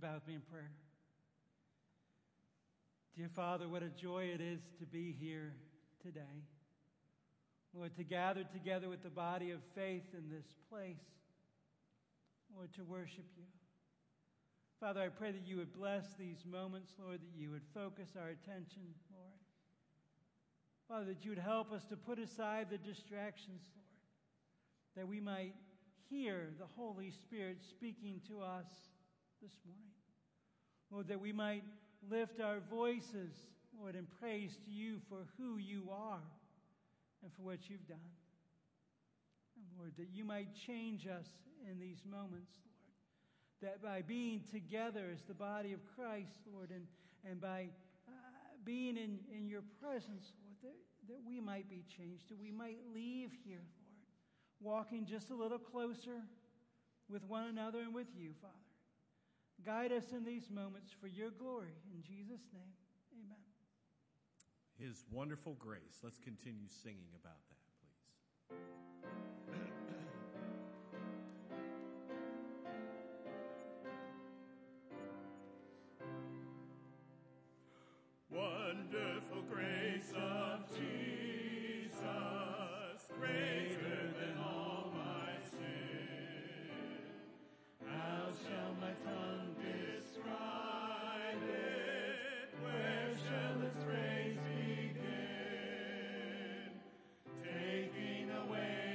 bow with me in prayer? Dear Father, what a joy it is to be here today. Lord, to gather together with the body of faith in this place. Lord, to worship you. Father, I pray that you would bless these moments, Lord, that you would focus our attention, Lord. Father, that you would help us to put aside the distractions, Lord, that we might hear the Holy Spirit speaking to us this morning. Lord, that we might lift our voices, Lord, in praise to you for who you are and for what you've done. And Lord, that you might change us in these moments, Lord, that by being together as the body of Christ, Lord, and by being in your presence, Lord, that we might be changed, that we might leave here, Lord, walking just a little closer with one another and with you, Father. Guide us in these moments for your glory. In Jesus' name, amen. His wonderful grace. Let's continue singing about that, please. Wonderful grace of Jesus, greater than all my sin. How shall my tongue describe it? Where shall its praise begin? Taking away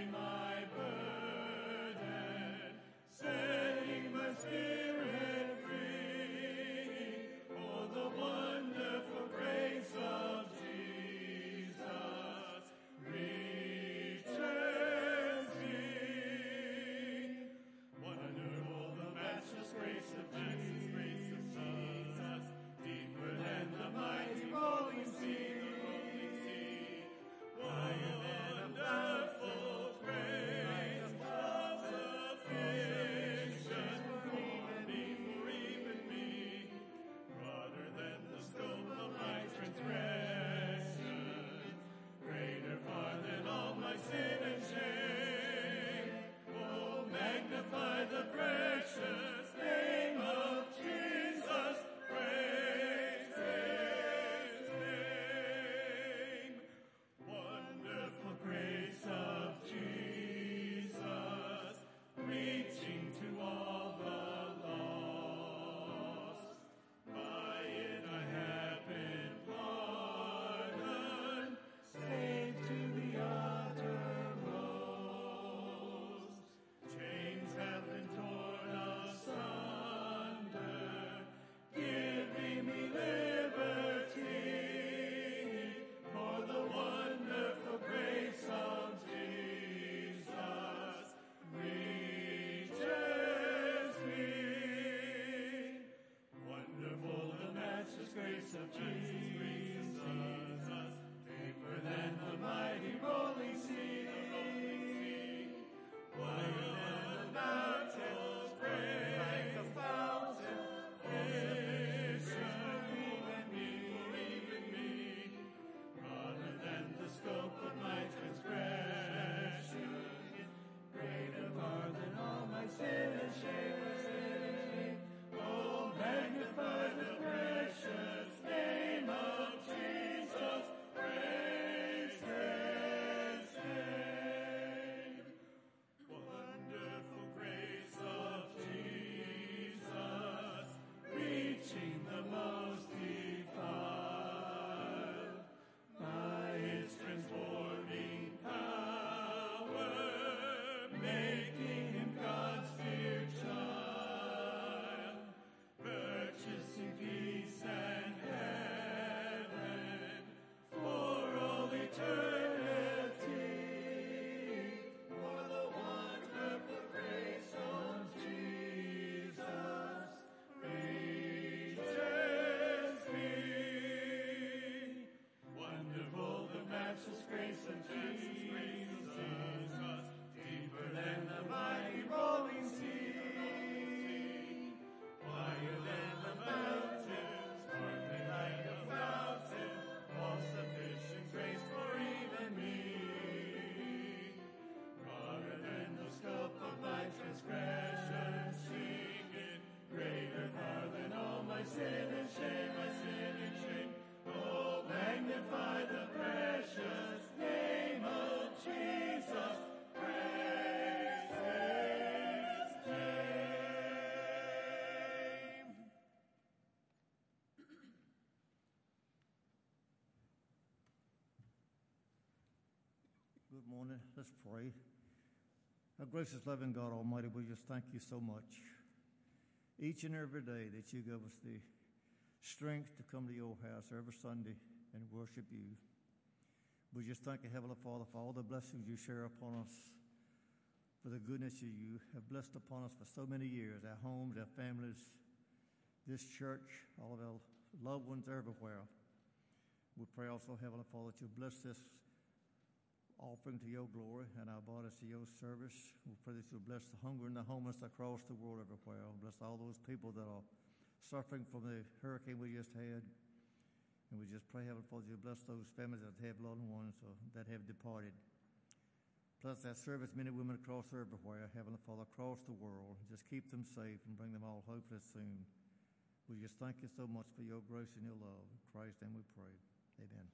Good morning. Let's pray. Our gracious, loving God Almighty, we just thank you so much. Each and every day that you give us the strength to come to your house every Sunday and worship you. We just thank you, Heavenly Father, for all the blessings you share upon us, for the goodness you have blessed upon us for so many years, our homes, our families, this church, all of our loved ones everywhere. We pray also, Heavenly Father, that you bless this offering to your glory and our bodies to your service. We pray that you bless the hungry and the homeless across the world everywhere. Bless all those people that are suffering from the hurricane we just had. And we just pray, Heavenly Father, you bless those families that have loved ones that have departed. Plus our service men and women across everywhere, Heavenly Father, across the world. Just keep them safe and bring them all hopefully soon. We just thank you so much for your grace and your love. In Christ's name we pray. Amen.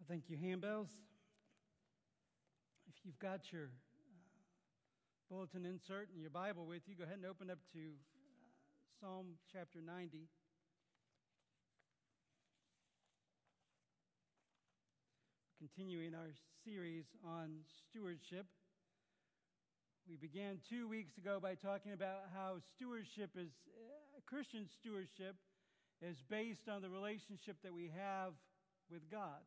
Thank you, handbells. If you've got your bulletin insert and your Bible with you, go ahead and open up to Psalm chapter 90. Continuing our series on stewardship. We began 2 weeks ago by talking about how stewardship is, Christian stewardship is based on the relationship that we have with God.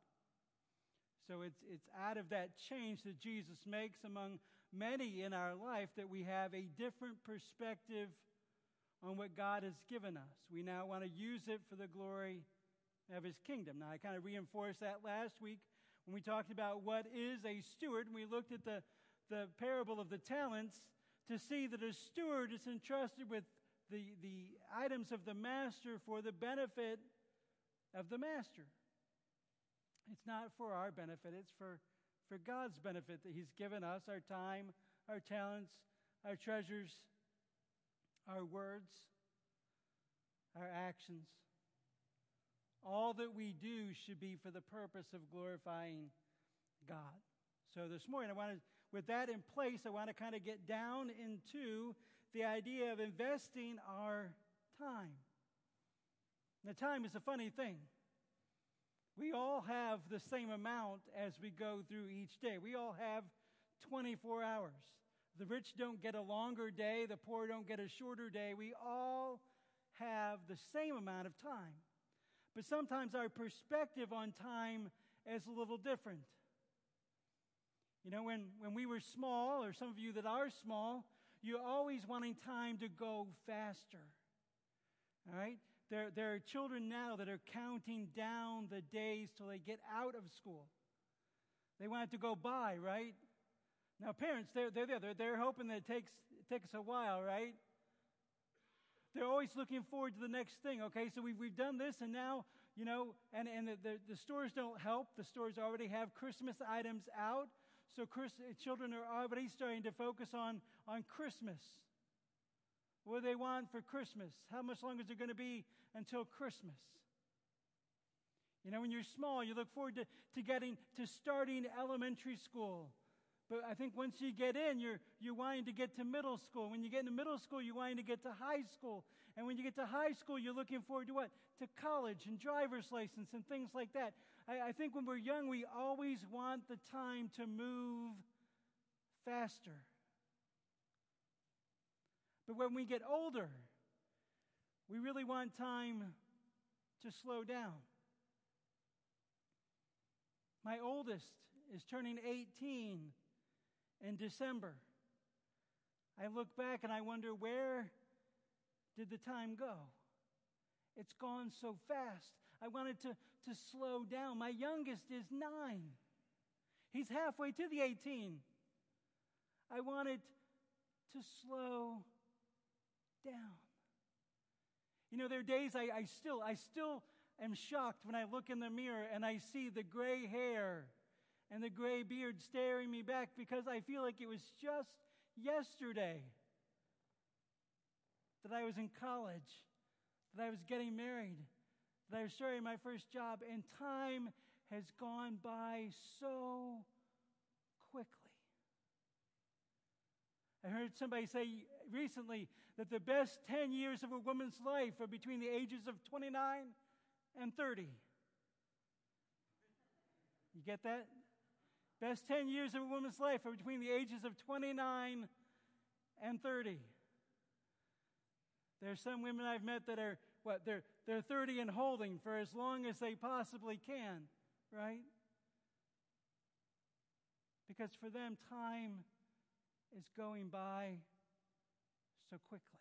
So it's out of that change that Jesus makes among many in our life that we have a different perspective on what God has given us. We now want to use it for the glory of His kingdom. Now, I kind of reinforced that last week when we talked about what is a steward, and we looked at the parable of the talents to see that a steward is entrusted with the items of the master for the benefit of the master. It's not for our benefit, it's for God's benefit that He's given us our time, our talents, our treasures, our words, our actions. All that we do should be for the purpose of glorifying God. So this morning, with that in place, I want to kind of get down into the idea of investing our time. Now, time is a funny thing. We all have the same amount as we go through each day. We all have 24 hours. The rich don't get a longer day. The poor don't get a shorter day. We all have the same amount of time. But sometimes our perspective on time is a little different. You know, when we were small, or some of you that are small, you're always wanting time to go faster. All right? There are children now that are counting down the days till they get out of school. They want it to go by, right? Now, parents, they're there. They're hoping that it takes a while, right? They're always looking forward to the next thing. Okay, so we've done this, and now, you know, and the stores don't help. The stores already have Christmas items out, so children are already starting to focus on Christmas. What do they want for Christmas? How much longer is it going to be until Christmas? You know, when you're small, you look forward to starting elementary school. But I think once you get in, you're wanting to get to middle school. When you get into middle school, you're wanting to get to high school. And when you get to high school, you're looking forward to what? To college and driver's license and things like that. I think when we're young, we always want the time to move faster. But when we get older, we really want time to slow down. My oldest is turning 18 in December. I look back and I wonder, where did the time go? It's gone so fast. I wanted to slow down. My youngest is 9. He's halfway to the 18. I wanted to slow down. You know, there are days I still am shocked when I look in the mirror and I see the gray hair and the gray beard staring me back, because I feel like it was just yesterday that I was in college, that I was getting married, that I was starting my first job, and time has gone by so quickly. I heard somebody say recently that the best 10 years of a woman's life are between the ages of 29 and 30. You get that? Best 10 years of a woman's life are between the ages of 29 and 30. There are some women I've met that are, they're 30 and holding for as long as they possibly can, right? Because for them, time is going by so quickly.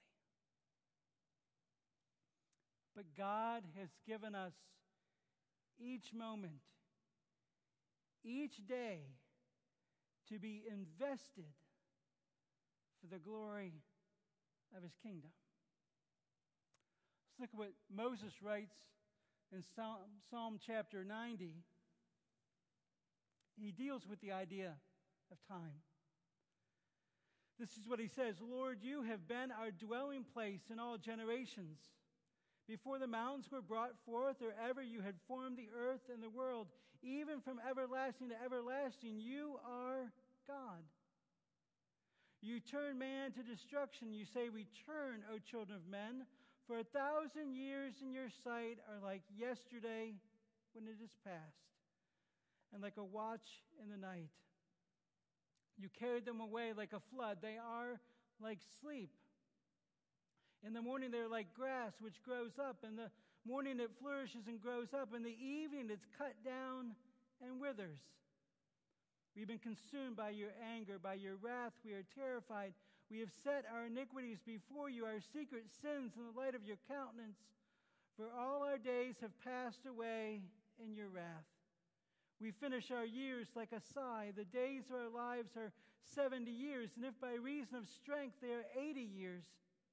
But God has given us each moment, each day, to be invested for the glory of His kingdom. Let's look at what Moses writes in Psalm chapter 90. He deals with the idea of time. This is what he says: Lord, you have been our dwelling place in all generations. before the mountains were brought forth, or ever you had formed the earth and the world, even from everlasting to everlasting, you are God. You turn man to destruction. You say, return, O children of men, for 1,000 years in your sight are like yesterday when it is past, and like a watch in the night. You carried them away like a flood. They are like sleep. In the morning they're like grass which grows up. In the morning it flourishes and grows up. In the evening it's cut down and withers. We've been consumed by your anger, by your wrath. We are terrified. We have set our iniquities before you, our secret sins in the light of your countenance. For all our days have passed away in your wrath. We finish our years like a sigh. The days of our lives are 70 years, and if by reason of strength they are 80 years.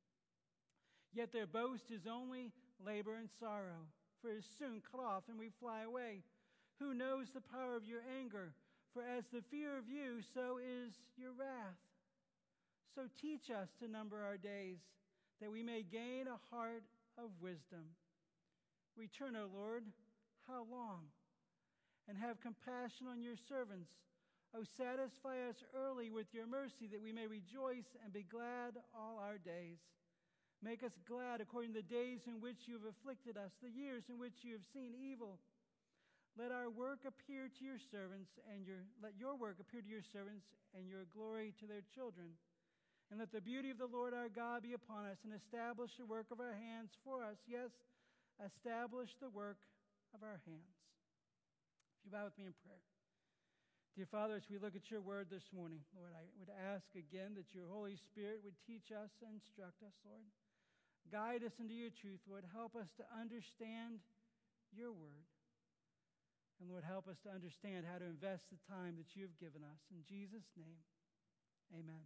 Yet their boast is only labor and sorrow, for it is soon cut off and we fly away. Who knows the power of your anger? For as the fear of you, so is your wrath. So teach us to number our days, that we may gain a heart of wisdom. Return, O Lord, how long? And have compassion on your servants. O satisfy us early with your mercy, that we may rejoice and be glad all our days. Make us glad according to the days in which you have afflicted us, the years in which you have seen evil. Let our work appear to your servants, let your work appear to your servants, and your glory to their children. And let the beauty of the Lord our God be upon us, and establish the work of our hands for us. Yes, establish the work of our hands. If you bow with me in prayer. Dear Father, as we look at your word this morning, Lord, I would ask again that your Holy Spirit would teach us and instruct us, Lord. Guide us into your truth, Lord. Help us to understand your word. And Lord, help us to understand how to invest the time that you have given us. In Jesus' name, amen.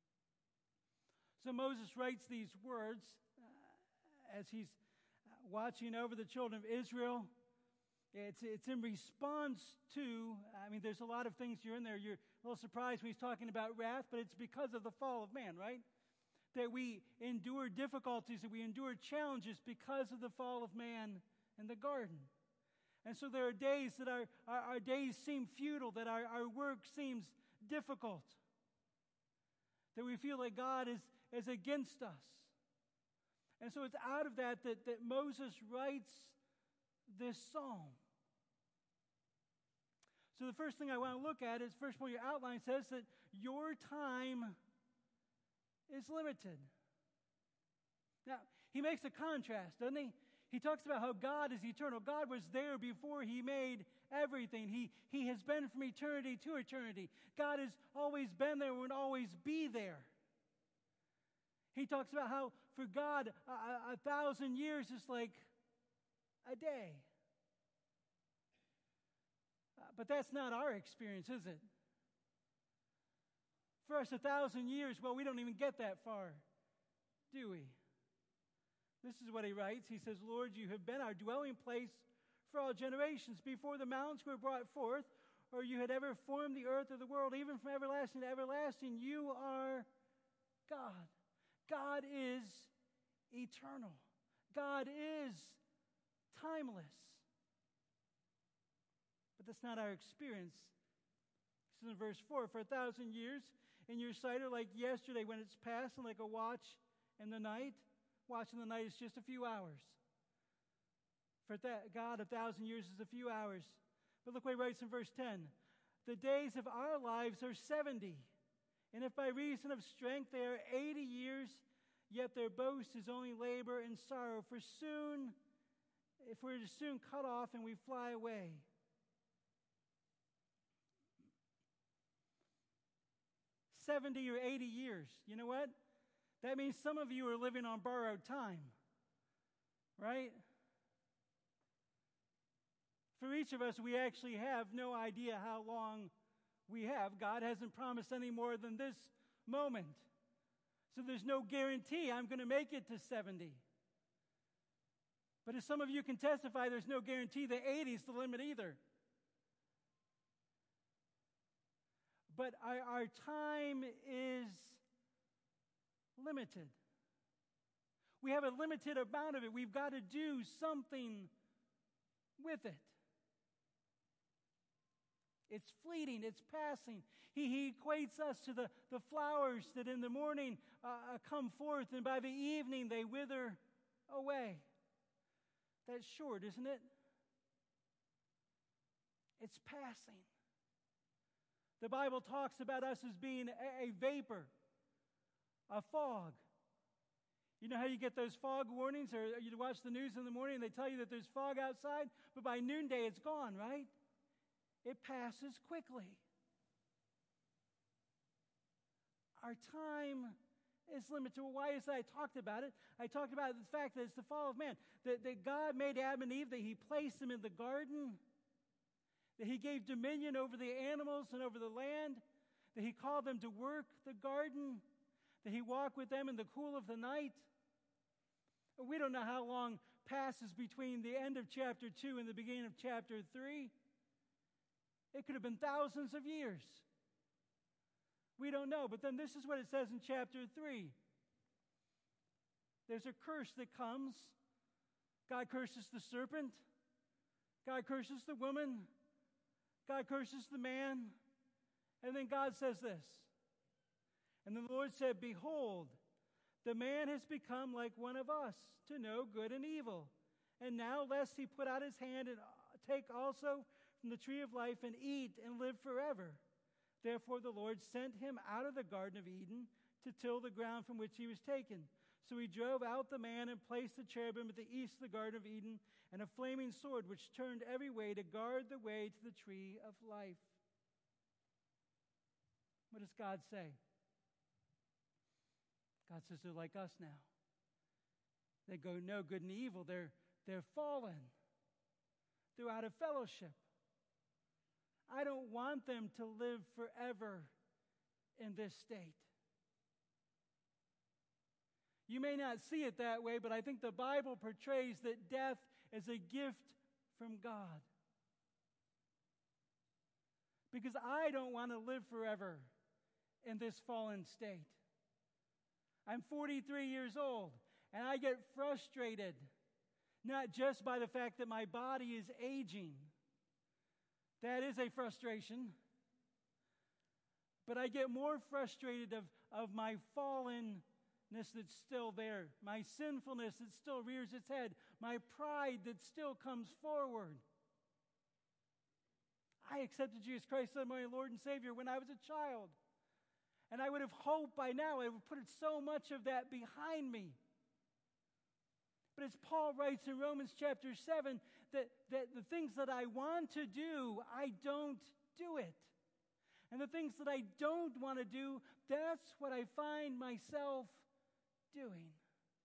So Moses writes these words as he's watching over the children of Israel. It's in response to, there's a lot of things you're in there. You're a little surprised when he's talking about wrath, but it's because of the fall of man, right? That we endure difficulties, that we endure challenges because of the fall of man in the garden. And so there are days that our days seem futile, that our work seems difficult, that we feel like God is against us. And so it's out of that Moses writes this psalm. So the first thing I want to look at is, first point, your outline says that your time is limited. Now, he makes a contrast, doesn't he? He talks about how God is eternal. God was there before he made everything. He has been from eternity to eternity. God has always been there and will always be there. He talks about how for God, 1,000 years is like a day. But that's not our experience, is it? For us, 1,000 years, well, we don't even get that far, do we? This is what he writes. He says, Lord, you have been our dwelling place for all generations. Before the mountains were brought forth, or you had ever formed the earth or the world, even from everlasting to everlasting, you are God. God is eternal. God is timeless. But that's not our experience. This is in verse 4. For 1,000 years in your sight are like yesterday when it's past, and like a watch in the night. Watch in the night is just a few hours. For God, 1,000 years is a few hours. But look what he writes in verse 10. The days of our lives are 70. And if by reason of strength they are 80 years, yet their boast is only labor and sorrow. For soon, if we're soon cut off and we fly away. $70 or 80 years. You know what? That means some of you are living on borrowed time, right? For each of us, we actually have no idea how long we have. God hasn't promised any more than this moment. So there's no guarantee I'm going to make it to 70. But as some of you can testify, there's no guarantee that 80 is the limit either. But our time is limited. We have a limited amount of it. We've got to do something with it. It's fleeting. It's passing. He equates us to the flowers that in the morning come forth, and by the evening they wither away. That's short, isn't it? It's passing. The Bible talks about us as being a vapor, a fog. You know how you get those fog warnings, or you watch the news in the morning and they tell you that there's fog outside, but by noonday it's gone, right? It passes quickly. Our time is limited. Well, why is that? I talked about it. I talked about the fact that it's the fall of man. That God made Adam and Eve, that He placed them in the garden, that He gave dominion over the animals and over the land, that He called them to work the garden, that He walked with them in the cool of the night. We don't know how long passes between the end of chapter 2 and the beginning of chapter 3. It could have been thousands of years. We don't know. But then this is what it says in chapter 3. There's a curse that comes. God curses the serpent. God curses the woman. God curses the man. And then God says this. And the Lord said, "Behold, the man has become like one of us, to know good and evil. And now lest he put out his hand and take also from the tree of life and eat and live forever. Therefore the Lord sent him out of the Garden of Eden to till the ground from which he was taken. So He drove out the man and placed the cherubim at the east of the Garden of Eden and a flaming sword which turned every way to guard the way to the tree of life." What does God say? God says they're like us now. They go no good and evil. They're fallen. They're out of fellowship. I don't want them to live forever in this state. You may not see it that way, but I think the Bible portrays that death is a gift from God. Because I don't want to live forever in this fallen state. I'm 43 years old, and I get frustrated, not just by the fact that my body is aging. That is a frustration. But I get more frustrated of my fallenness that's still there, my sinfulness that still rears its head, my pride that still comes forward. I accepted Jesus Christ as my Lord and Savior when I was a child. And I would have hoped by now I would put so much of that behind me. But as Paul writes in Romans chapter 7, that the things that I want to do, I don't do it. And the things that I don't want to do, that's what I find myself doing.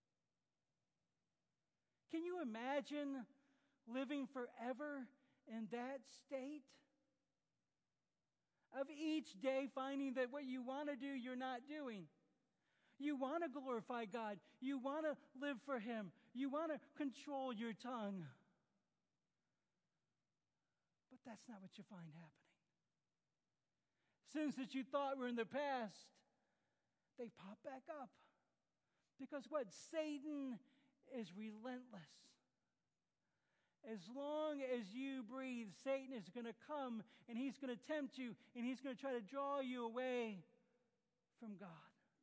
Can you imagine living forever in that state? Of each day finding that what you want to do, you're not doing. You want to glorify God. You want to live for Him. You want to control your tongue. But that's not what you find happening. Sins that you thought were in the past, they pop back up. Because what? Satan is relentless. As long as you breathe, Satan is going to come and he's going to tempt you and he's going to try to draw you away from God.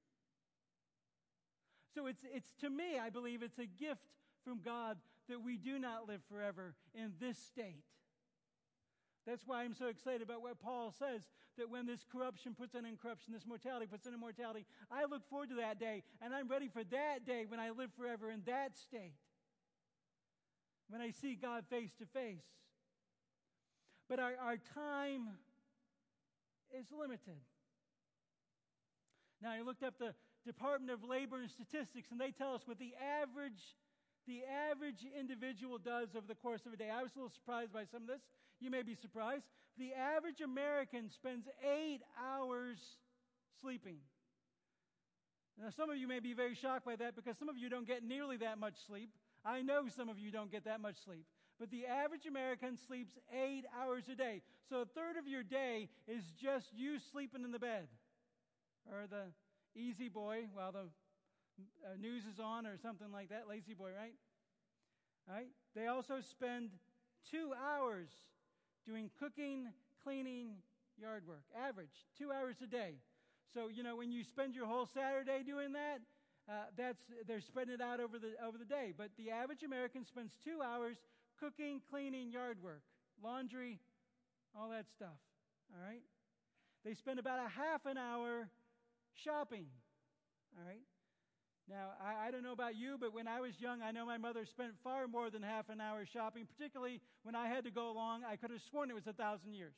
So it's to me, I believe it's a gift from God that we do not live forever in this state. That's why I'm so excited about what Paul says, that when this corruption puts on incorruption, this mortality puts on immortality, I look forward to that day, and I'm ready for that day when I live forever in that state. When I see God face to face. But our time is limited. Now, I looked up the Department of Labor and Statistics, and they tell us what the average individual does over the course of a day. I was a little surprised by some of this. You may be surprised. The average American spends 8 hours sleeping. Now, some of you may be very shocked by that because some of you don't get nearly that much sleep. I know some of you don't get that much sleep. But the average American sleeps 8 hours a day. So a third of your day is just you sleeping in the bed. Or the easy boy, while the news is on or something like that. Lazy boy, right? All right. They also spend 2 hours doing cooking, cleaning, yard work. Average, 2 hours a day. So, when you spend your whole Saturday doing that, they're spreading it out over the day. But the average American spends 2 hours cooking, cleaning, yard work, laundry, all that stuff. All right? They spend about a half an hour shopping. All right? Now, I don't know about you, but when I was young, I know my mother spent far more than half an hour shopping, particularly when I had to go along. I could have sworn it was 1,000 years.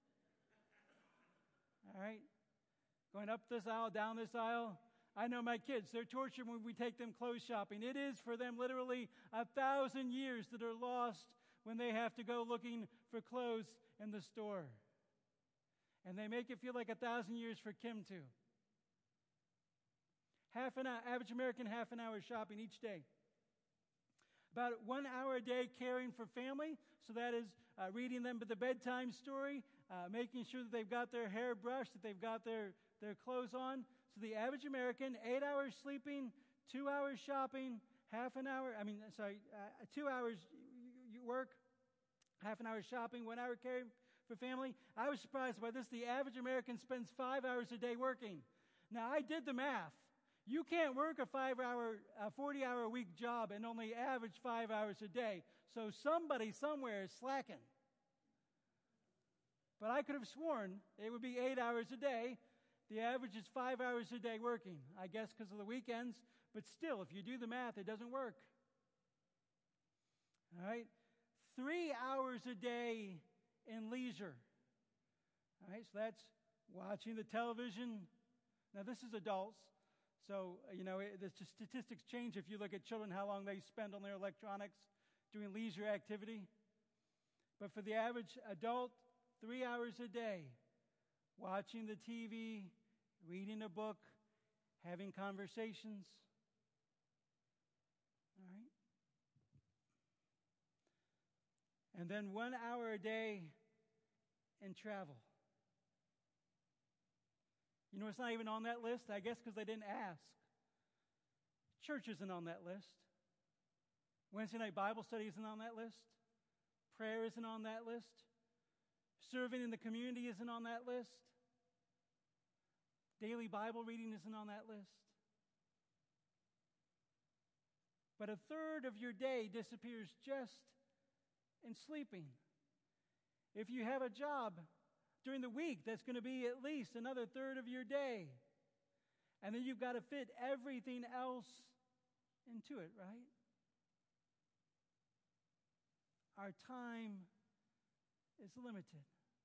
All right? Going up this aisle, down this aisle. I know my kids, they're tortured when we take them clothes shopping. It is for them literally 1,000 years that are lost when they have to go looking for clothes in the store. And they make it feel like 1,000 years for Kim too. Half an hour, average American, half an hour shopping each day. About 1 hour a day caring for family. So that is reading them the bedtime story, making sure that they've got their hair brushed, that they've got their clothes on. So the average American, 8 hours sleeping, 2 hours shopping, 2 hours you work, half an hour shopping, 1 hour caring for family. I was surprised by this. The average American spends 5 hours a day working. Now, I did the math. You can't work a 40-hour a week job and only average 5 hours a day. So somebody somewhere is slacking. But I could have sworn it would be 8 hours a day. The average is 5 hours a day working, I guess because of the weekends. But still, if you do the math, it doesn't work. All right? 3 hours a day in leisure. All right, so that's watching the television. Now, this is adults. So, the statistics change if you look at children, how long they spend on their electronics doing leisure activity. But for the average adult, 3 hours a day, watching the TV, reading a book, having conversations. All right? And then 1 hour a day in travel. It's not even on that list, I guess because they didn't ask. Church isn't on that list. Wednesday night Bible study isn't on that list. Prayer isn't on that list. Serving in the community isn't on that list. Daily Bible reading isn't on that list. But a third of your day disappears just in sleeping. If you have a job during the week, that's going to be at least another third of your day. And then you've got to fit everything else into it, right? Our time is limited.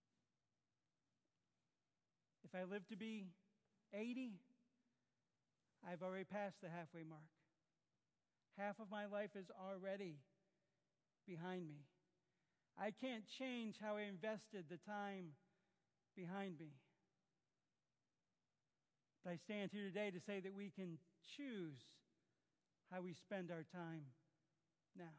If I live to be 80, I've already passed the halfway mark. Half of my life is already behind me. I can't change how I invested the time behind me. But I stand here today to say that we can choose how we spend our time now.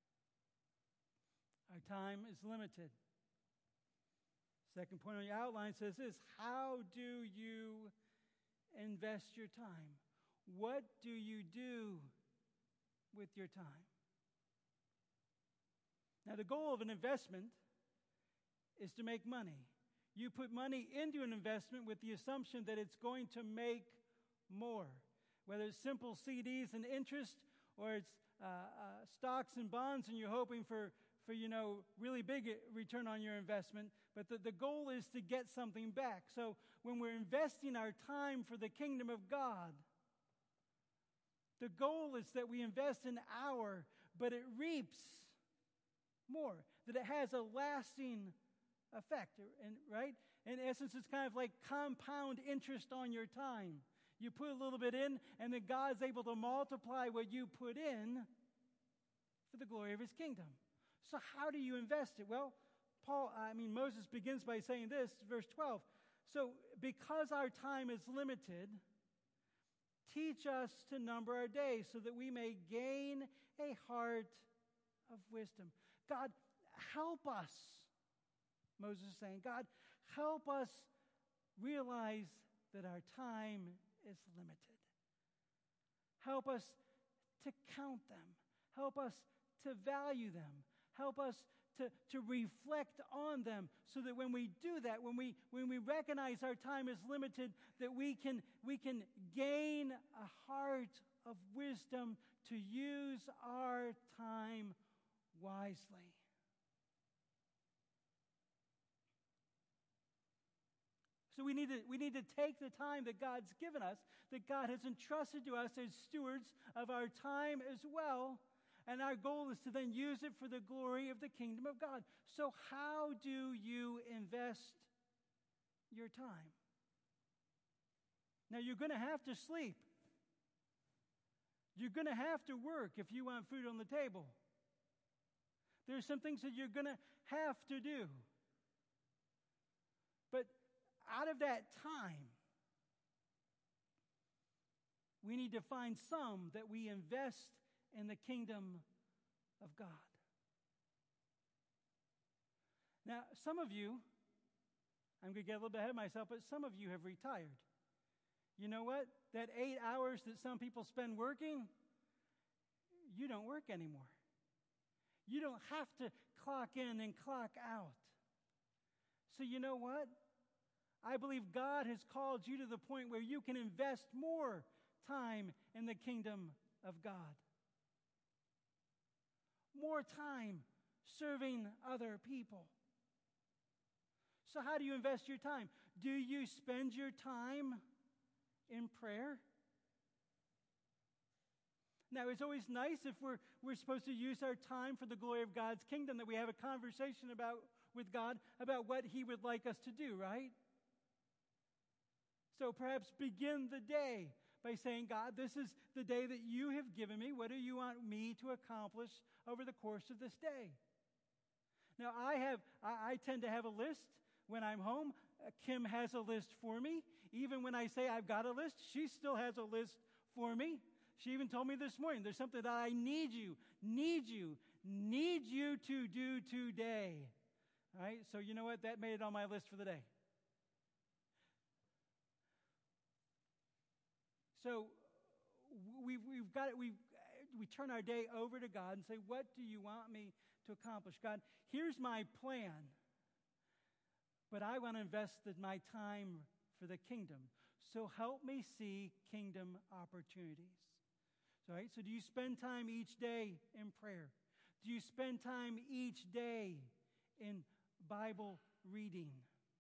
Our time is limited. Second point on your outline says this: how do you invest your time? What do you do with your time? Now, the goal of an investment is to make money. You put money into an investment with the assumption that it's going to make more. Whether it's simple CDs and interest, or it's stocks and bonds, and you're hoping for really big return on your investment. But the goal is to get something back. So when we're investing our time for the kingdom of God, the goal is that we invest an hour, but it reaps more, that it has a lasting effect, right? In essence, it's kind of like compound interest on your time. You put a little bit in, and then God's able to multiply what you put in for the glory of his kingdom. So how do you invest it? Well, Moses begins by saying this, verse 12. So because our time is limited, teach us to number our days so that we may gain a heart of wisdom. God, help us, Moses is saying. God, help us realize that our time is limited. Help us to count them. Help us to value them. Help us to reflect on them so that when we do that, when we recognize our time is limited, that we can gain a heart of wisdom to use our time wisely. So we need to take the time that God's given us, that God has entrusted to us as stewards of our time as well. And our goal is to then use it for the glory of the kingdom of God. So how do you invest your time? Now, you're going to have to sleep. You're going to have to work if you want food on the table. There's some things that you're going to have to do. But out of that time, we need to find some that we invest in the kingdom of God. Now, some of you, I'm going to get a little bit ahead of myself, but some of you have retired. You know what? That 8 hours that some people spend working, you don't work anymore. You don't have to clock in and clock out. So you know what? I believe God has called you to the point where you can invest more time in the kingdom of God. More time serving other people. So how do you invest your time? Do you spend your time in prayer? Now, it's always nice if we're supposed to use our time for the glory of God's kingdom, that we have a conversation with God about what He would like us to do, right? So perhaps begin the day by saying, God, this is the day that you have given me. What do you want me to accomplish over the course of this day? Now, I tend to have a list when I'm home. Kim has a list for me. Even when I say I've got a list, she still has a list for me. She even told me this morning, there's something that I need you to do today. All right, so you know what? That made it on my list for the day. So we turn our day over to God and say, what do you want me to accomplish? God, here's my plan, but I want to invest my time for the kingdom. So help me see kingdom opportunities. All right, so do you spend time each day in prayer? Do you spend time each day in Bible reading?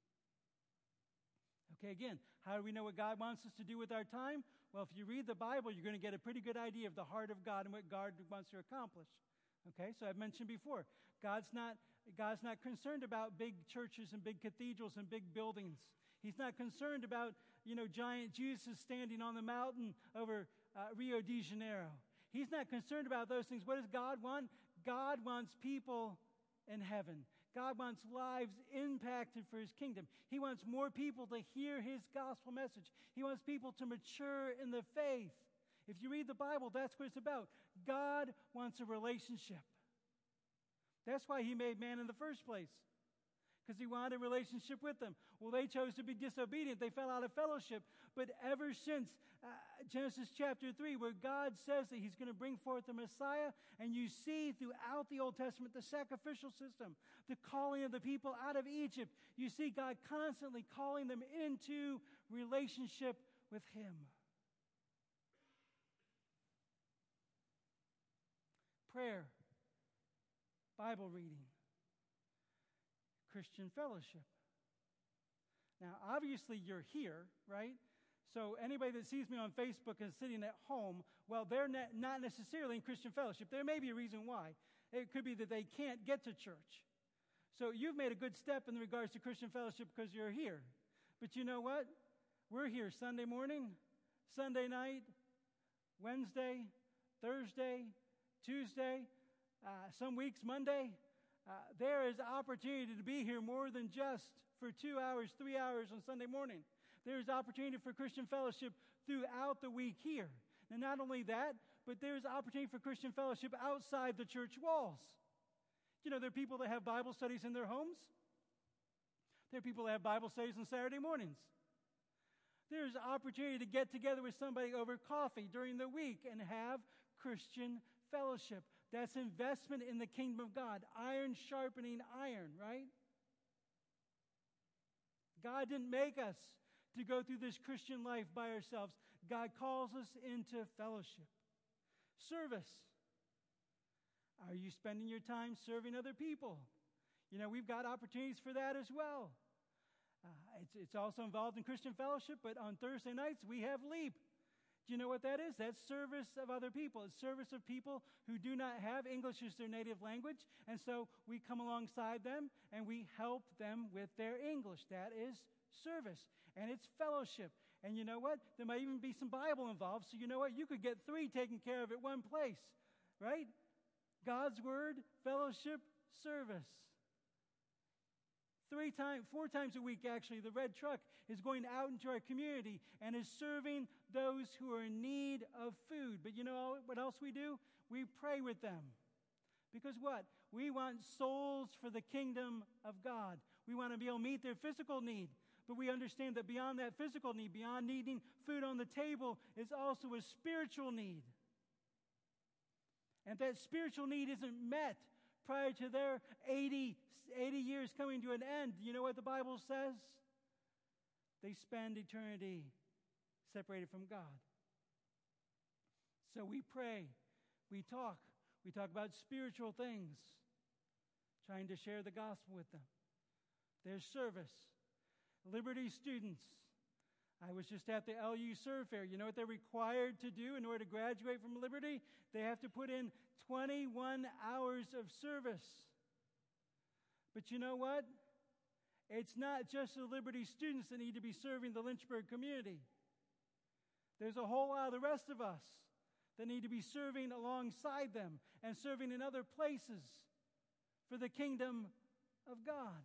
Okay, again, how do we know what God wants us to do with our time? Well, if you read the Bible, you're going to get a pretty good idea of the heart of God and what God wants to accomplish. Okay, so I've mentioned before, God's not concerned about big churches and big cathedrals and big buildings. He's not concerned about, giant Jesus standing on the mountain over Rio de Janeiro. He's not concerned about those things. What does God want? God wants people in heaven. God wants lives impacted for His kingdom. He wants more people to hear His gospel message. He wants people to mature in the faith. If you read the Bible, that's what it's about. God wants a relationship. That's why He made man in the first place, because He wanted a relationship with them. Well, they chose to be disobedient. They fell out of fellowship. But ever since Genesis chapter 3, where God says that He's going to bring forth the Messiah, and you see throughout the Old Testament the sacrificial system, the calling of the people out of Egypt, you see God constantly calling them into relationship with Him. Prayer, Bible reading, Christian fellowship. Now, obviously, you're here, right? So anybody that sees me on Facebook and sitting at home, well, they're not necessarily in Christian fellowship. There may be a reason why. It could be that they can't get to church. So you've made a good step in regards to Christian fellowship because you're here. But you know what? We're here Sunday morning, Sunday night, Wednesday, Thursday, Tuesday, some weeks Monday. There is opportunity to be here more than just for 2 hours, 3 hours on Sunday morning. There's opportunity for Christian fellowship throughout the week here. And not only that, but there's opportunity for Christian fellowship outside the church walls. There are people that have Bible studies in their homes. There are people that have Bible studies on Saturday mornings. There's opportunity to get together with somebody over coffee during the week and have Christian fellowship. That's investment in the kingdom of God. Iron sharpening iron, right? God didn't make us to go through this Christian life by ourselves. God calls us into fellowship. Service. Are you spending your time serving other people? We've got opportunities for that as well. It's also involved in Christian fellowship, but on Thursday nights we have LEAP. Do you know what that is? That's service of other people. It's service of people who do not have English as their native language, and so we come alongside them and we help them with their English. That is service, and it's fellowship. And you know what? There might even be some Bible involved, so you know what? You could get 3 taken care of at one place, right? God's Word, fellowship, service. 4 times a week, actually, the red truck is going out into our community and is serving those who are in need of food. But you know what else we do? We pray with them. Because what? We want souls for the kingdom of God. We want to be able to meet their physical need. But we understand that beyond that physical need, beyond needing food on the table, is also a spiritual need. And that spiritual need isn't met prior to their 80 years coming to an end. You know what the Bible says? They spend eternity separated from God. So we pray, we talk about spiritual things, trying to share the gospel with them. There's service. Liberty students. I was just at the LU Serve Fair. You know what they're required to do in order to graduate from Liberty? They have to put in 21 hours of service. But you know what? It's not just the Liberty students that need to be serving the Lynchburg community. There's a whole lot of the rest of us that need to be serving alongside them and serving in other places for the kingdom of God.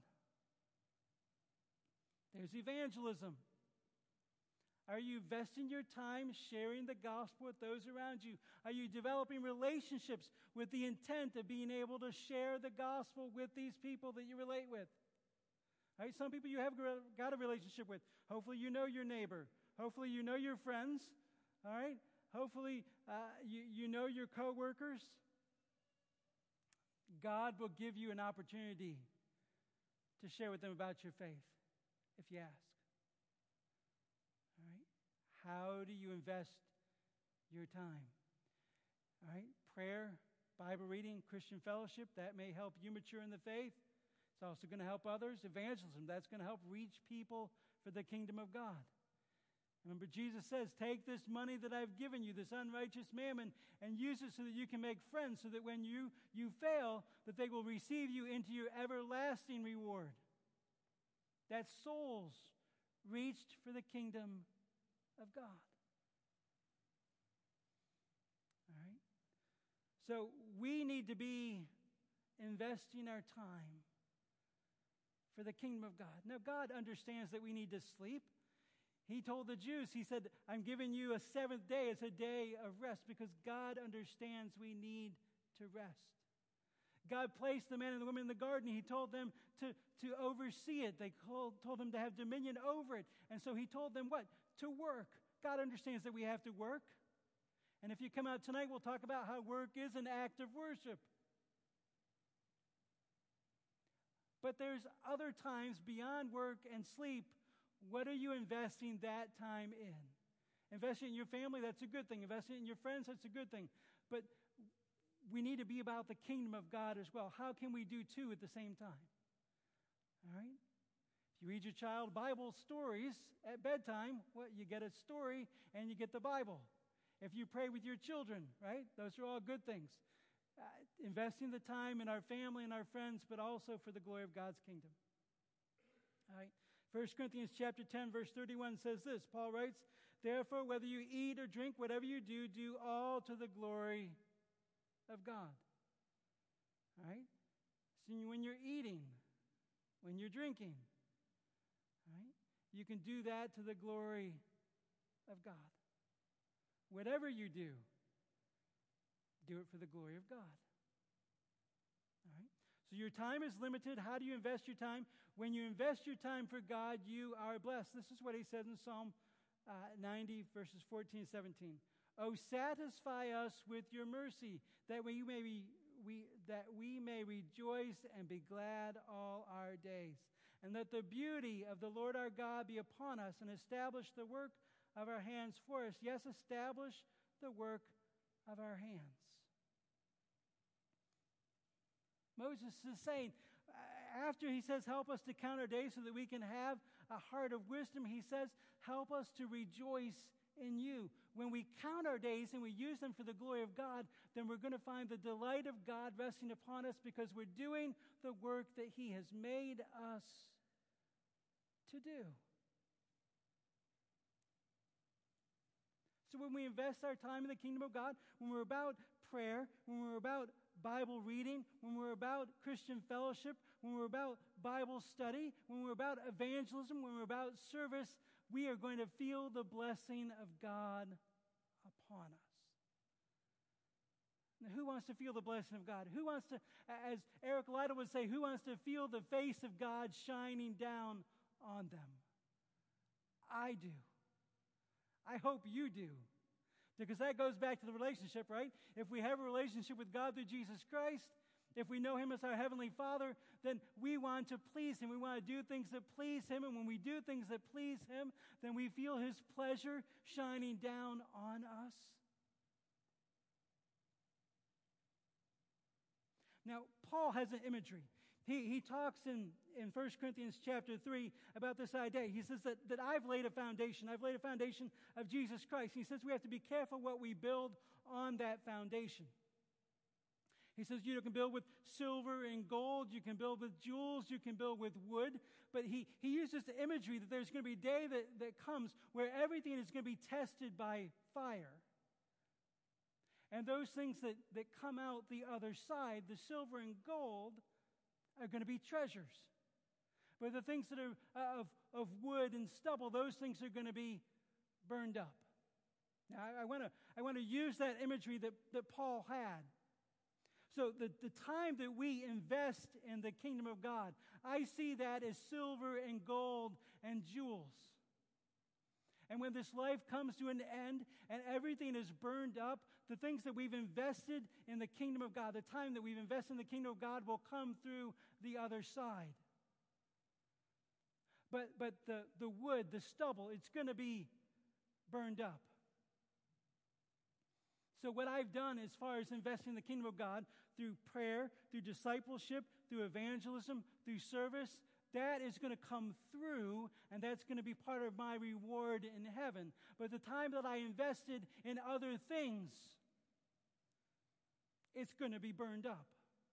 There's evangelism. Are you investing your time sharing the gospel with those around you? Are you developing relationships with the intent of being able to share the gospel with these people that you relate with? All right, some people you have got a relationship with. Hopefully you know your neighbor. Hopefully you know your friends. All right? Hopefully you know your coworkers. God will give you an opportunity to share with them about your faith if you ask. All right? How do you invest your time? All right? Prayer, Bible reading, Christian fellowship, that may help you mature in the faith. It's also going to help others. Evangelism, that's going to help reach people for the kingdom of God. Remember, Jesus says, take this money that I've given you, this unrighteous mammon, and use it so that you can make friends, so that when you fail, that they will receive you into your everlasting reward. That's souls reached for the kingdom of God. All right? So we need to be investing our time for the kingdom of God. Now, God understands that we need to sleep. He told the Jews, he said, I'm giving you a 7th day as a day of rest, because God understands we need to rest. God placed the man and the woman in the garden. He told them to oversee it. They told them to have dominion over it. And so he told them what? To work. God understands that we have to work. And if you come out tonight, we'll talk about how work is an act of worship. But there's other times beyond work and sleep. What are you investing that time in? Investing in your family, that's a good thing. Investing in your friends, that's a good thing. But we need to be about the kingdom of God as well. How can we do two at the same time? All right? If you read your child Bible stories at bedtime, you get a story and you get the Bible. If you pray with your children, right? Those are all good things. Investing the time in our family and our friends, but also for the glory of God's kingdom. All right? 1 Corinthians chapter 10, verse 31 says this. Paul writes, therefore, whether you eat or drink, whatever you do, do all to the glory of God. All right? So when you're eating, when you're drinking, all right, you can do that to the glory of God. Whatever you do it for the glory of God. All right? So your time is limited. How do you invest your time? When you invest your time for God, you are blessed. This is what he says in Psalm 90, verses 14 and 17. Oh, satisfy us with your mercy, that we may rejoice and be glad all our days. And let the beauty of the Lord our God be upon us, and establish the work of our hands for us. Yes, establish the work of our hands. Moses is saying, after he says, help us to count our days so that we can have a heart of wisdom, he says, help us to rejoice in you. When we count our days and we use them for the glory of God, then we're going to find the delight of God resting upon us because we're doing the work that he has made us to do. So when we invest our time in the kingdom of God, when we're about prayer, when we're about Bible reading, when we're about Christian fellowship, when we're about Bible study, when we're about evangelism, when we're about service, we are going to feel the blessing of God upon us. Now, who wants to feel the blessing of God? Who wants to, as Eric Lytle would say, who wants to feel the face of God shining down on them? I do. I hope you do. Because that goes back to the relationship, right? If we have a relationship with God through Jesus Christ, if we know him as our Heavenly Father, then we want to please him. We want to do things that please him. And when we do things that please him, then we feel his pleasure shining down on us. Now, Paul has an imagery. He talks in 1 Corinthians chapter 3 about this idea. He says that I've laid a foundation. I've laid a foundation of Jesus Christ. He says we have to be careful what we build on that foundation. He says you can build with silver and gold. You can build with jewels. You can build with wood. But he uses the imagery that there's going to be a day that comes where everything is going to be tested by fire. And those things that come out the other side, the silver and gold, are going to be treasures. But the things that are of wood and stubble, those things are going to be burned up. Now, I want to use that imagery that Paul had. So the time that we invest in the kingdom of God, I see that as silver and gold and jewels. And when this life comes to an end and everything is burned up, the things that we've invested in the kingdom of God, the time that we've invested in the kingdom of God will come through the other side. But the wood, the stubble, it's going to be burned up. So what I've done as far as investing in the kingdom of God through prayer, through discipleship, through evangelism, through service, that is going to come through, and that's going to be part of my reward in heaven. But the time that I invested in other things, it's going to be burned up.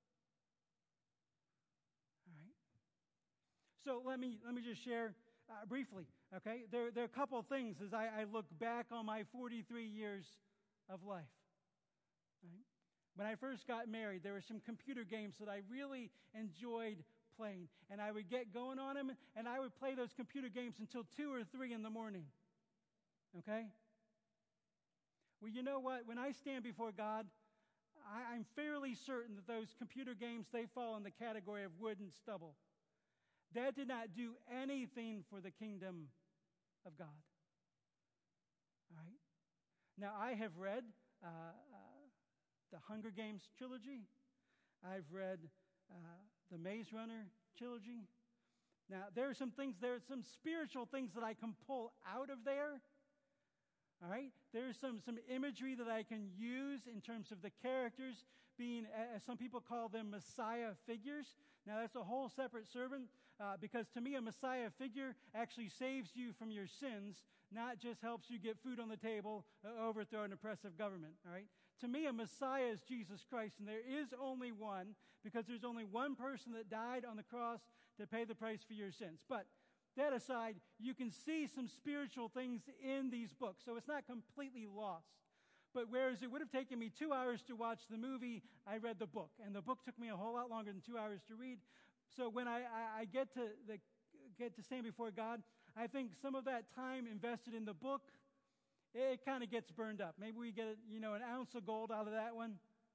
All right. So let me just share briefly. Okay, there are a couple of things as I look back on my 43 years of life. Right? When I first got married, there were some computer games that I really enjoyed playing. And I would get going on them, and I would play those computer games until 2 or 3 in the morning. Okay? Well, you know what? When I stand before God, I'm fairly certain that those computer games, they fall in the category of wood and stubble. That did not do anything for the kingdom of God. All right? Now, I have read the Hunger Games trilogy. I've read the Maze Runner trilogy. Now, there are some spiritual things that I can pull out of there. All right? There's some imagery that I can use in terms of the characters being, as some people call them, Messiah figures. Now, that's a whole separate sermon because to me, a Messiah figure actually saves you from your sins, not just helps you get food on the table, overthrow an oppressive government. All right? To me, a Messiah is Jesus Christ, and there is only one because there's only one person that died on the cross to pay the price for your sins. But that aside, you can see some spiritual things in these books, so it's not completely lost. But whereas it would have taken me 2 hours to watch the movie, I read the book, and the book took me a whole lot longer than 2 hours to read. So when I get to stand before God, I think some of that time invested in the book, it kind of gets burned up. Maybe we get an ounce of gold out of that one.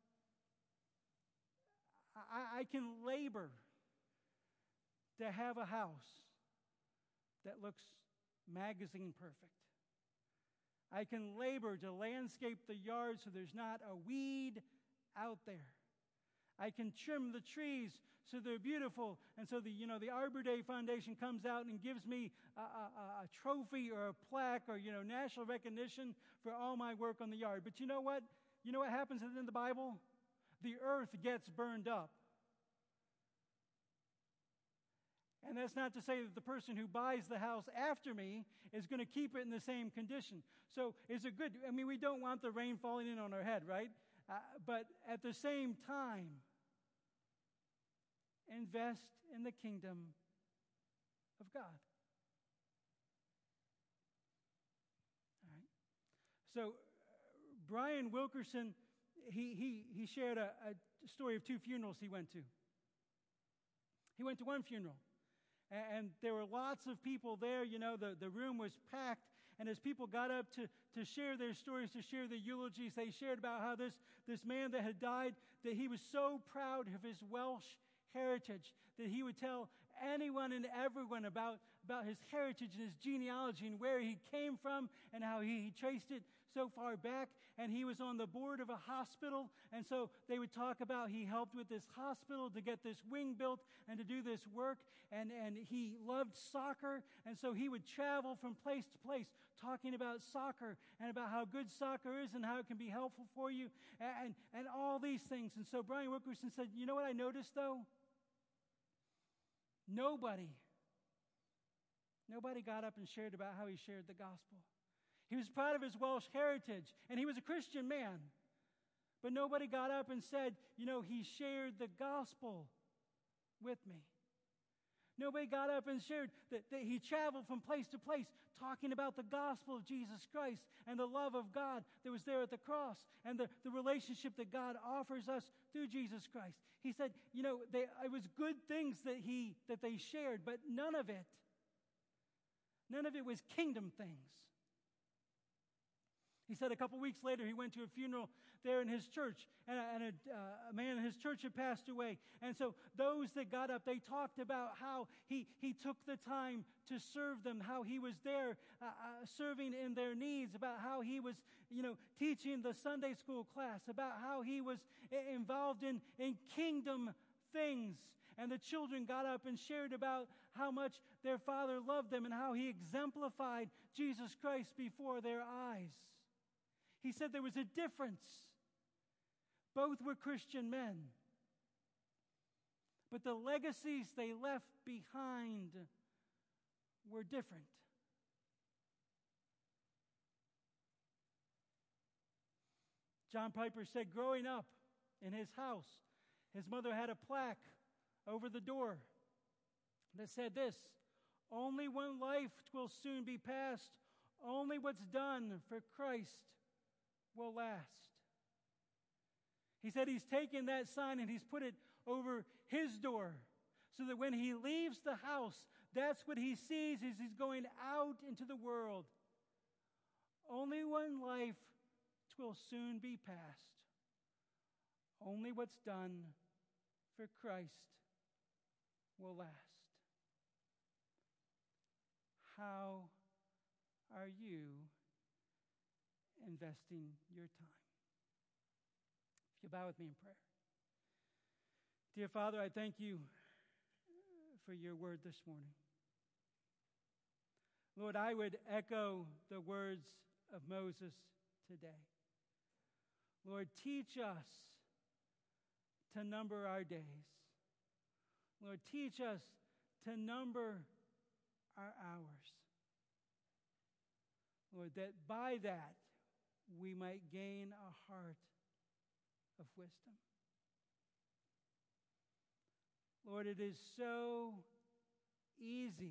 I can labor to have a house that looks magazine perfect. I can labor to landscape the yard so there's not a weed out there. I can trim the trees so they're beautiful. And so the Arbor Day Foundation comes out and gives me a trophy or a plaque or, national recognition for all my work on the yard. But you know what? You know what happens in the Bible? The earth gets burned up. And that's not to say that the person who buys the house after me is going to keep it in the same condition. So is it good? I mean, we don't want the rain falling in on our head, right? But at the same time, invest in the kingdom of God. All right. So Brian Wilkerson, he shared a story of 2 funerals he went to. He went to one funeral, and there were lots of people there. The room was packed. And as people got up to share their stories, to share their eulogies, they shared about how this man that had died, that he was so proud of his Welsh heritage that he would tell anyone and everyone about his heritage and his genealogy and where he came from and how he traced it so far back. And he was on the board of a hospital, and so they would talk about he helped with this hospital to get this wing built and to do this work, and he loved soccer, and so he would travel from place to place talking about soccer and about how good soccer is and how it can be helpful for you and all these things. And so Brian Wilkerson said, you know what I noticed though? Nobody got up and shared about how he shared the gospel. He was proud of his Welsh heritage, and he was a Christian man. But nobody got up and said, he shared the gospel with me. Nobody got up and shared that he traveled from place to place talking about the gospel of Jesus Christ and the love of God that was there at the cross and the relationship that God offers us through Jesus Christ. He said, it was good things that they shared, but none of it was kingdom things. He said a couple weeks later he went to a funeral there in his church, and a man in his church had passed away. And so those that got up, they talked about how he took the time to serve them, how he was there serving in their needs, about how he was, teaching the Sunday school class, about how he was involved in kingdom things. And the children got up and shared about how much their father loved them and how he exemplified Jesus Christ before their eyes. He said there was a difference. Both were Christian men. But the legacies they left behind were different. John Piper said growing up in his house, his mother had a plaque over the door that said this: only one life will soon be passed, only what's done for Christ will last. He said he's taken that sign and he's put it over his door so that when he leaves the house, that's what he sees as he's going out into the world. Only one life will soon be passed. Only what's done for Christ will last. How are you investing your time? If you bow with me in prayer. Dear Father, I thank you for your word this morning. Lord, I would echo the words of Moses today. Lord, teach us to number our days. Lord, teach us to number our hours. Lord, that by that we might gain a heart of wisdom. Lord, it is so easy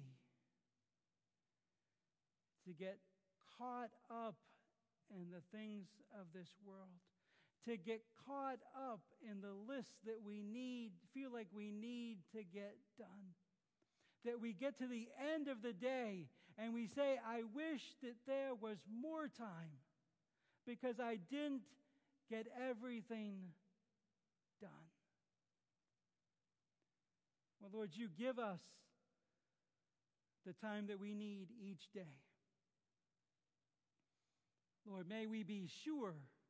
to get caught up in the things of this world, to get caught up in the list that we feel like we need to get done. That we get to the end of the day and we say, I wish that there was more time because I didn't get everything done. Well, Lord, you give us the time that we need each day. Lord, may we be sure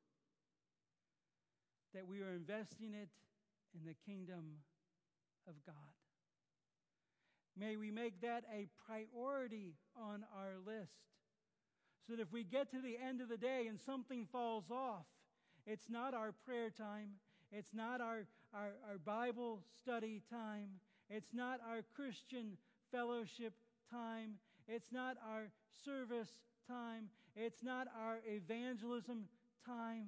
that we are investing it in the kingdom of God. May we make that a priority on our list, so that if we get to the end of the day and something falls off, it's not our prayer time, it's not our Bible study time, it's not our Christian fellowship time, it's not our service time, it's not our evangelism time,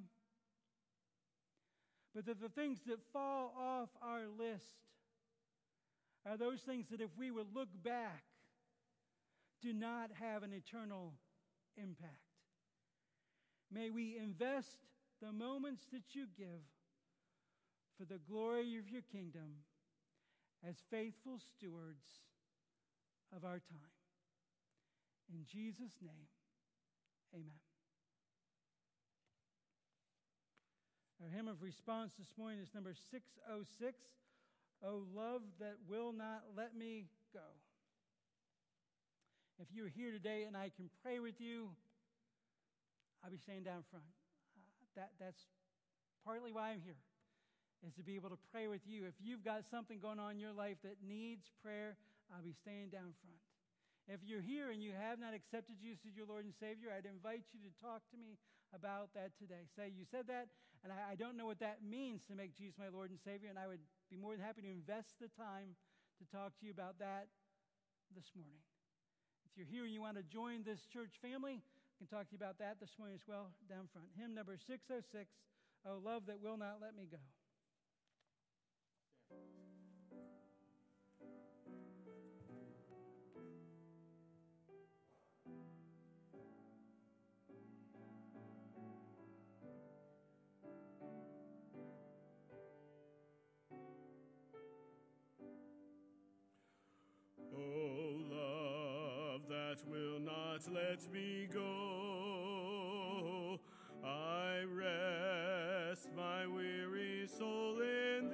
but that the things that fall off our list are those things that if we would look back, do not have an eternal impact. May we invest the moments that you give for the glory of your kingdom as faithful stewards of our time. In Jesus' name, amen. Our hymn of response this morning is number 606, "O Love That Will Not Let Me Go." If you're here today and I can pray with you, I'll be staying down front. That's partly why I'm here, is to be able to pray with you. If you've got something going on in your life that needs prayer, I'll be staying down front. If you're here and you have not accepted Jesus as your Lord and Savior, I'd invite you to talk to me about that today. Say, you said that, and I don't know what that means to make Jesus my Lord and Savior, and I would be more than happy to invest the time to talk to you about that this morning. If you're here and you want to join this church family, I can talk to you about that this morning as well, down front. Hymn number 606, "O Love That Will Not Let Me Go." Will not let me go. I rest my weary soul in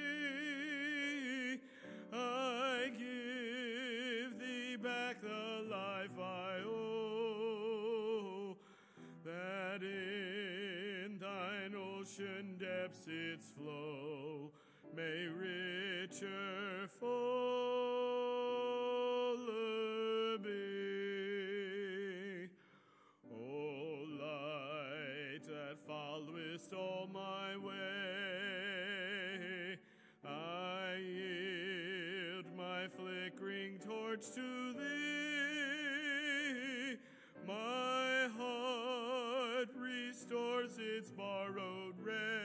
thee. I give thee back the life I owe, that in thine ocean depths its flow may richer fuller be. Followest all my way, I yield my flickering torch to thee. My heart restores its borrowed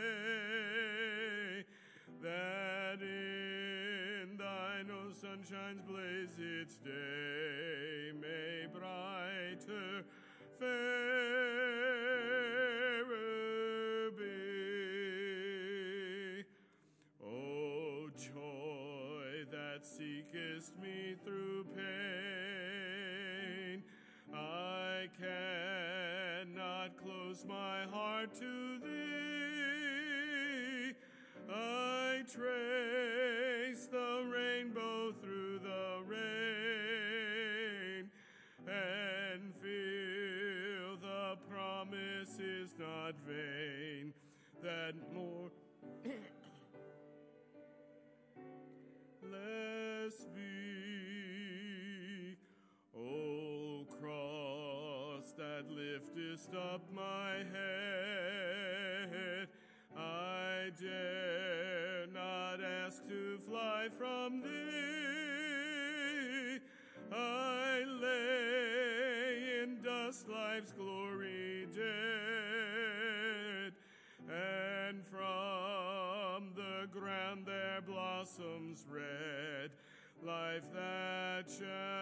ray, that in thine own sunshine's blaze its day may brighter, fairer be. O joy that seekest me through pain, I cannot close my heart to thee. I trace the rainbow through the rain, and feel the promise is not vain, that more less be. O cross that liftest up my head, I dare not ask to fly from thee. I lay in dust life's glory dead, and from the ground there blossoms red life that shall